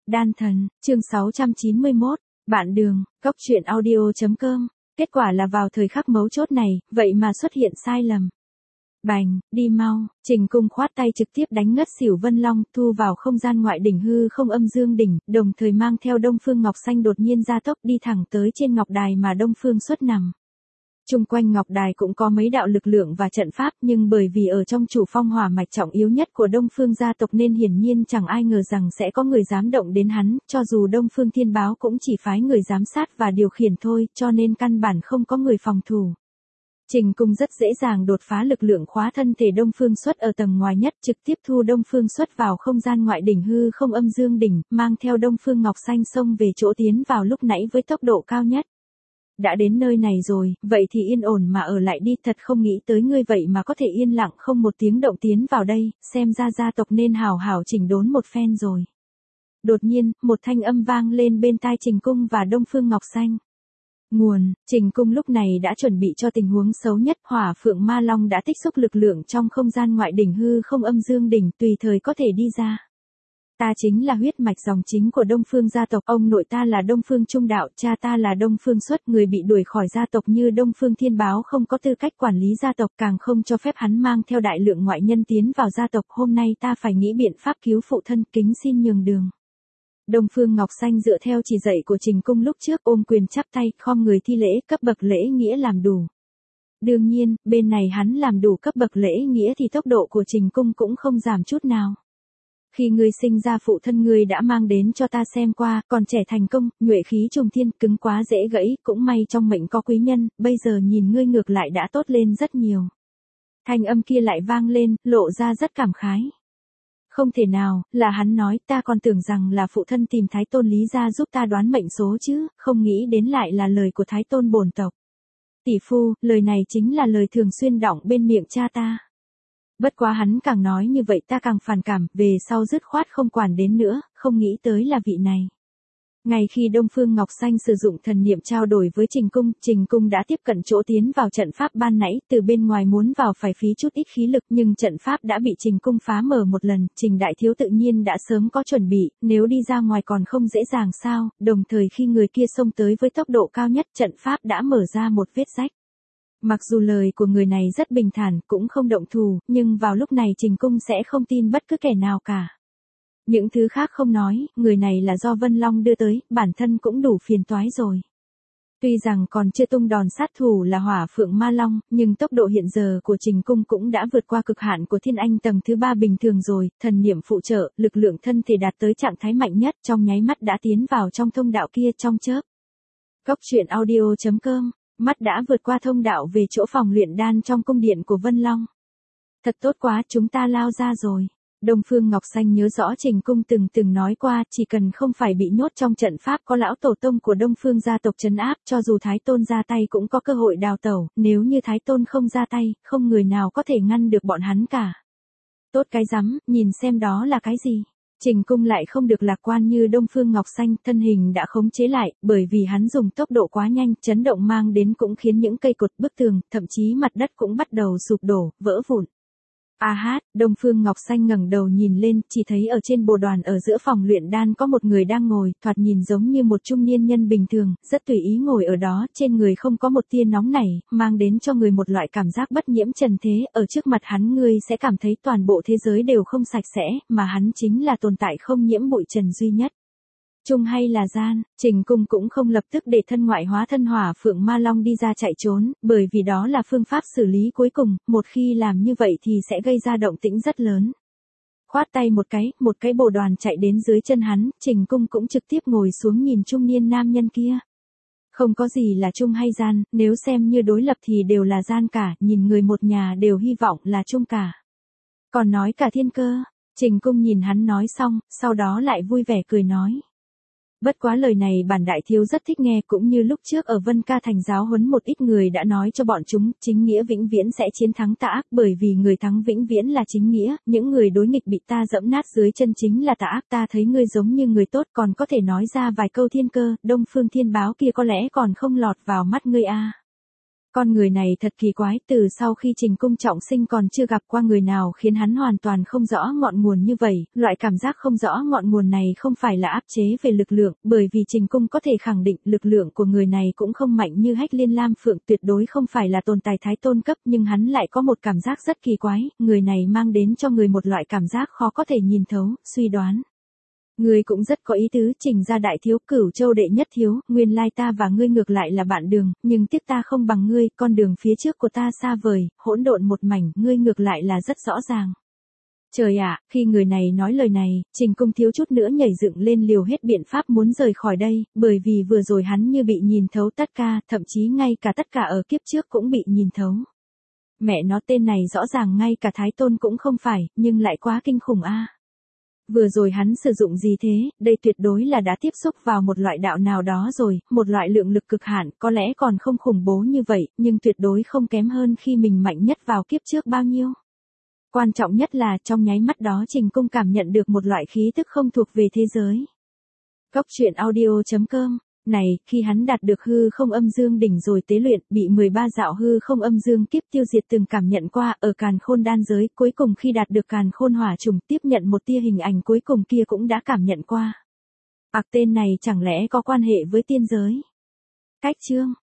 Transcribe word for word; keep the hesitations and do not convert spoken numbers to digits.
Đan thần, chương sáu trăm chín mươi mốt, bạn đường, góc truyện audio chấm com. Kết quả là vào thời khắc mấu chốt này, vậy mà xuất hiện sai lầm. Bành, đi mau, Trình Cung khoát tay trực tiếp đánh ngất xỉu Vân Long, thu vào không gian ngoại đỉnh hư không âm dương đỉnh, đồng thời mang theo Đông Phương Ngọc Xanh đột nhiên gia tốc đi thẳng tới trên ngọc đài mà Đông Phương Xuất nằm. Trung quanh ngọc đài cũng có mấy đạo lực lượng và trận pháp, nhưng bởi vì ở trong chủ phong hỏa mạch trọng yếu nhất của Đông Phương gia tộc nên hiển nhiên chẳng ai ngờ rằng sẽ có người dám động đến hắn, cho dù Đông Phương Thiên Báo cũng chỉ phái người giám sát và điều khiển thôi, cho nên căn bản không có người phòng thủ. Trình Cung rất dễ dàng đột phá lực lượng khóa thân thể Đông Phương Xuất ở tầng ngoài nhất, trực tiếp thu Đông Phương Xuất vào không gian ngoại đỉnh hư không âm dương đỉnh, mang theo Đông Phương Ngọc Xanh xông về chỗ tiến vào lúc nãy với tốc độ cao nhất. Đã đến nơi này rồi, vậy thì yên ổn mà ở lại đi, thật không nghĩ tới ngươi vậy mà có thể yên lặng không một tiếng động tiến vào đây, xem ra gia tộc nên hào hào chỉnh đốn một phen rồi. Đột nhiên, một thanh âm vang lên bên tai Trình Cung và Đông Phương Ngọc Xanh. Nguồn, Trình Cung lúc này đã chuẩn bị cho tình huống xấu nhất, Hỏa Phượng Ma Long đã tích xúc lực lượng trong không gian ngoại đỉnh hư không âm dương đỉnh, tùy thời có thể đi ra. Ta chính là huyết mạch dòng chính của Đông Phương gia tộc, ông nội ta là Đông Phương Trung Đạo, cha ta là Đông Phương Xuất, người bị đuổi khỏi gia tộc như Đông Phương Thiên Báo không có tư cách quản lý gia tộc, càng không cho phép hắn mang theo đại lượng ngoại nhân tiến vào gia tộc, hôm nay ta phải nghĩ biện pháp cứu phụ thân, kính xin nhường đường. Đông Phương Ngọc Xanh dựa theo chỉ dạy của Trình Cung lúc trước, ôm quyền chắp tay, khom người thi lễ, cấp bậc lễ nghĩa làm đủ. Đương nhiên, bên này hắn làm đủ cấp bậc lễ nghĩa thì tốc độ của Trình Cung cũng không giảm chút nào. Khi ngươi sinh ra phụ thân ngươi đã mang đến cho ta xem qua, còn trẻ thành công, nhuệ khí trùng thiên, cứng quá dễ gãy, cũng may trong mệnh có quý nhân, bây giờ nhìn ngươi ngược lại đã tốt lên rất nhiều. Thanh âm kia lại vang lên, lộ ra rất cảm khái. Không thể nào, là hắn nói, ta còn tưởng rằng là phụ thân tìm Thái Tôn Lý ra giúp ta đoán mệnh số chứ, không nghĩ đến lại là lời của Thái Tôn bổn tộc. Tỷ phu, lời này chính là lời thường xuyên đọng bên miệng cha ta. Bất quá hắn càng nói như vậy ta càng phản cảm, về sau dứt khoát không quản đến nữa, không nghĩ tới là vị này. Ngay khi Đông Phương Ngọc Xanh sử dụng thần niệm trao đổi với Trình Cung, Trình Cung đã tiếp cận chỗ tiến vào trận pháp ban nãy, từ bên ngoài muốn vào phải phí chút ít khí lực nhưng trận pháp đã bị Trình Cung phá mở một lần, Trình Đại Thiếu tự nhiên đã sớm có chuẩn bị, nếu đi ra ngoài còn không dễ dàng sao, đồng thời khi người kia xông tới với tốc độ cao nhất trận pháp đã mở ra một vết rách. Mặc dù lời của người này rất bình thản, cũng không động thủ, nhưng vào lúc này Trình Cung sẽ không tin bất cứ kẻ nào cả. Những thứ khác không nói, người này là do Vân Long đưa tới, bản thân cũng đủ phiền toái rồi. Tuy rằng còn chưa tung đòn sát thủ là Hỏa Phượng Ma Long, nhưng tốc độ hiện giờ của Trình Cung cũng đã vượt qua cực hạn của Thiên Anh tầng thứ ba bình thường rồi, thần niệm phụ trợ, lực lượng thân thể đạt tới trạng thái mạnh nhất, trong nháy mắt đã tiến vào trong thông đạo kia trong chớp. Góc truyện audio chấm com. Mắt đã vượt qua thông đạo về chỗ phòng luyện đan trong cung điện của Vân Long. Thật tốt quá, chúng ta lao ra rồi. Đông Phương Ngọc Xanh nhớ rõ Trình Cung từng từng nói qua, chỉ cần không phải bị nhốt trong trận pháp có lão tổ tông của Đông Phương gia tộc trấn áp, cho dù Thái Tôn ra tay cũng có cơ hội đào tẩu, nếu như Thái Tôn không ra tay, không người nào có thể ngăn được bọn hắn cả. Tốt cái rắm, nhìn xem đó là cái gì. Trình Cung lại không được lạc quan như Đông Phương Ngọc Xanh, thân hình đã khống chế lại, bởi vì hắn dùng tốc độ quá nhanh, chấn động mang đến cũng khiến những cây cột, bức tường, thậm chí mặt đất cũng bắt đầu sụp đổ, vỡ vụn. A hát, Đông Phương Ngọc Xanh ngẩng đầu nhìn lên, chỉ thấy ở trên bồ đoàn ở giữa phòng luyện đan có một người đang ngồi, thoạt nhìn giống như một trung niên nhân bình thường, rất tùy ý ngồi ở đó, trên người không có một tia nóng nảy, mang đến cho người một loại cảm giác bất nhiễm trần thế, ở trước mặt hắn ngươi sẽ cảm thấy toàn bộ thế giới đều không sạch sẽ, mà hắn chính là tồn tại không nhiễm bụi trần duy nhất. Trung hay là gian, Trình Cung cũng không lập tức để thân ngoại hóa thân Hỏa Phượng Ma Long đi ra chạy trốn, bởi vì đó là phương pháp xử lý cuối cùng, một khi làm như vậy thì sẽ gây ra động tĩnh rất lớn. Khoát tay một cái, một cái bồ đoàn chạy đến dưới chân hắn, Trình Cung cũng trực tiếp ngồi xuống nhìn trung niên nam nhân kia. Không có gì là trung hay gian, nếu xem như đối lập thì đều là gian cả, nhìn người một nhà đều hy vọng là trung cả. Còn nói cả thiên cơ, Trình Cung nhìn hắn nói xong, sau đó lại vui vẻ cười nói. Bất quá lời này bản đại thiếu rất thích nghe, cũng như lúc trước ở Vân Ca Thành giáo huấn một ít người đã nói cho bọn chúng, chính nghĩa vĩnh viễn sẽ chiến thắng tà ác, bởi vì người thắng vĩnh viễn là chính nghĩa, những người đối nghịch bị ta dẫm nát dưới chân chính là tà ác. Ta thấy ngươi giống như người tốt, còn có thể nói ra vài câu thiên cơ, Đông Phương Thiên Báo kia có lẽ còn không lọt vào mắt ngươi a. À. Con người này thật kỳ quái, từ sau khi Trình Cung trọng sinh còn chưa gặp qua người nào khiến hắn hoàn toàn không rõ ngọn nguồn như vậy, loại cảm giác không rõ ngọn nguồn này không phải là áp chế về lực lượng, bởi vì Trình Cung có thể khẳng định lực lượng của người này cũng không mạnh như Hách Liên Lam Phượng, tuyệt đối không phải là tồn tại thái tôn cấp, nhưng hắn lại có một cảm giác rất kỳ quái, người này mang đến cho người một loại cảm giác khó có thể nhìn thấu, suy đoán. Ngươi cũng rất có ý tứ, Trình gia đại thiếu, Cửu Châu đệ nhất thiếu, nguyên lai ta và ngươi ngược lại là bạn đường, nhưng tiếc ta không bằng ngươi, con đường phía trước của ta xa vời, hỗn độn một mảnh, ngươi ngược lại là rất rõ ràng. Trời ạ, khi người này nói lời này, Trình Cung thiếu chút nữa nhảy dựng lên liều hết biện pháp muốn rời khỏi đây, bởi vì vừa rồi hắn như bị nhìn thấu tất cả, thậm chí ngay cả tất cả ở kiếp trước cũng bị nhìn thấu. Mẹ nó, tên này rõ ràng ngay cả Thái Tôn cũng không phải, nhưng lại quá kinh khủng a. Vừa rồi hắn sử dụng gì thế, đây tuyệt đối là đã tiếp xúc vào một loại đạo nào đó rồi, một loại lượng lực cực hạn, có lẽ còn không khủng bố như vậy, nhưng tuyệt đối không kém hơn khi mình mạnh nhất vào kiếp trước bao nhiêu. Quan trọng nhất là trong nháy mắt đó Trình Cung cảm nhận được một loại khí tức không thuộc về thế giới. Góc truyện audio chấm com. Này, khi hắn đạt được hư không âm dương đỉnh rồi tế luyện, bị mười ba dạo hư không âm dương kiếp tiêu diệt từng cảm nhận qua, ở càn khôn đan giới, cuối cùng khi đạt được càn khôn hỏa trùng tiếp nhận một tia hình ảnh cuối cùng kia cũng đã cảm nhận qua. Ặc tên này chẳng lẽ có quan hệ với tiên giới? Cách chương